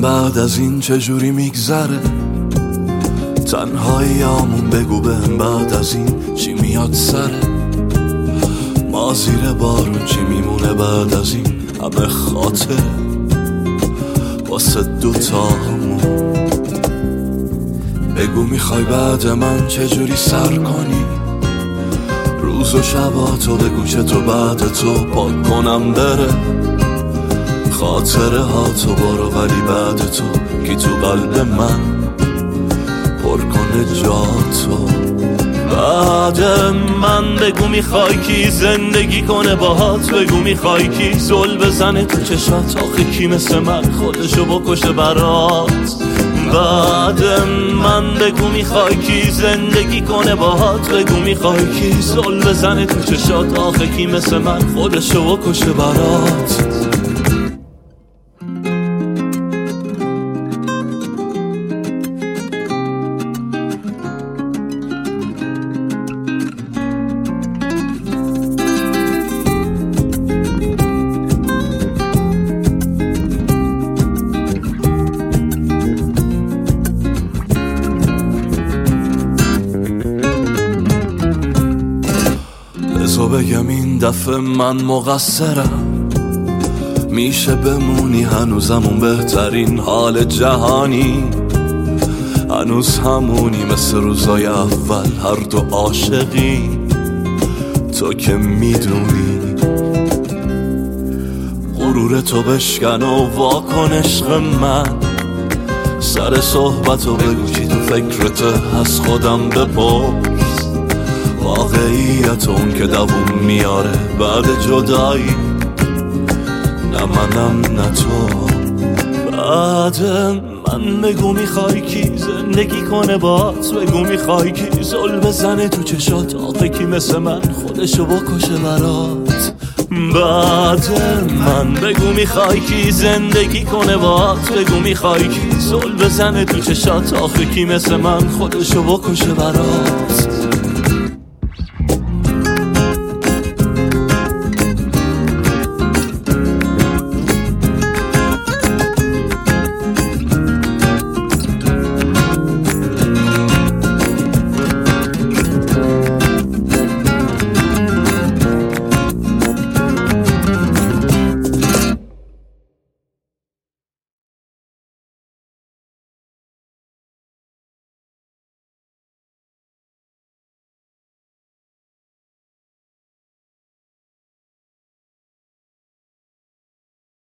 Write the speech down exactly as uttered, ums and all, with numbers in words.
بعد از این چجوری میگذره؟ تنهاییامون بگو بهم بعد از این چی میاد سره؟ ما زیر بارون چی میمونه بعد از این همه خاطره واسه دوتامون؟ بگو میخوای بعد من چجوری سر کنی؟ روز و شباتو بگو که تو بعد تو پاک کنم بره خاطره ها تو برو ولی بعد تو کی تو قلب من پر کنه جا تو؟ بعد من بگو میخوای کی زندگی کنه باهات؟ بگو میخوای کی زل بزنه تو چشات؟ آخه کی مثل من خودشو بکشه برات؟ بعد من بگو میخوای کی زندگی کنه باهات؟ بگو میخوای کی زل بزنه تو چشات؟ آخه کی مثل من خودشو بکشه برات؟ بزو بگم این دفعه من مقصرم، میشه بمونی هنوزمون بهترین حال جهانی، هنوز همونی مثل روزای اول هر دو عاشقی، تو که میدونی غرور تو بشکن و واکن عشق من، سر صحبتو بگو کی تو فکرته از خودم بپرس، واقعیت اون که دووم میاره بعد جدایی، نه منم نه تو. بعد من بگو میخوای کی زندگی کنه بات؟ بگو میخوای کی زل بزنه تو چشات؟ آخه کی مثل من خودشو بکشه برات؟ بعد من بگو میخوای کی زندگی کنه بات؟ بگو میخوای کی زل بزنه تو چشات؟ آخه کی مثل من خودشو بکشه برات؟